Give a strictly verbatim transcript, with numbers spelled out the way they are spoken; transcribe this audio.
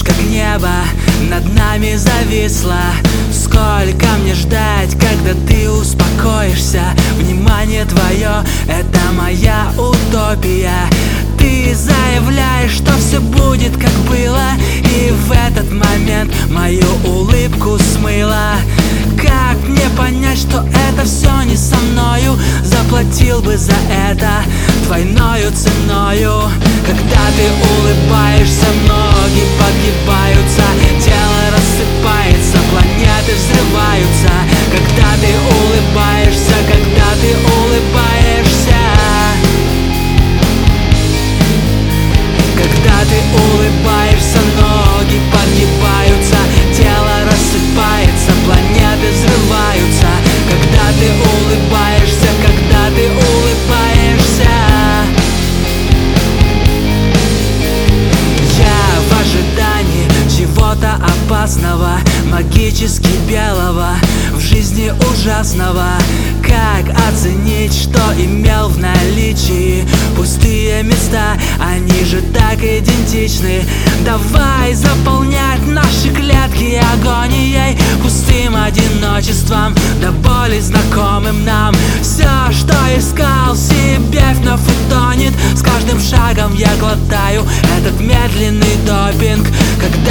как небо над нами зависло. Сколько мне ждать, когда ты успокоишься? Внимание твое — это моя утопия. Ты заявляешь, что все будет как было, и в этот момент мою улыбку смыло. Как мне понять, что это все не со мною? Заплатил бы за это двойною ценою. Когда ты улыбаешься, ноги погибаются, тело рассыпается, планеты взрываются. Когда ты улыбаешься, когда ты улыбаешься, когда ты улыбаешься, ноги погибаются, тело рассыпается, планеты взрываются. Когда ты улыбаешься, когда ты улыбаешься, я в ожидании чего-то опасного, магически белого, в жизни ужасного. Как оценить, что имел в наличии? Пустые места, они же так идентичны. Давай заполнять наши клетки агонией, пустым одиночеством, до боли знакомым нам. Все, что искал в себе, вновь утонет. С каждым шагом я глотаю этот медленный допинг. Когда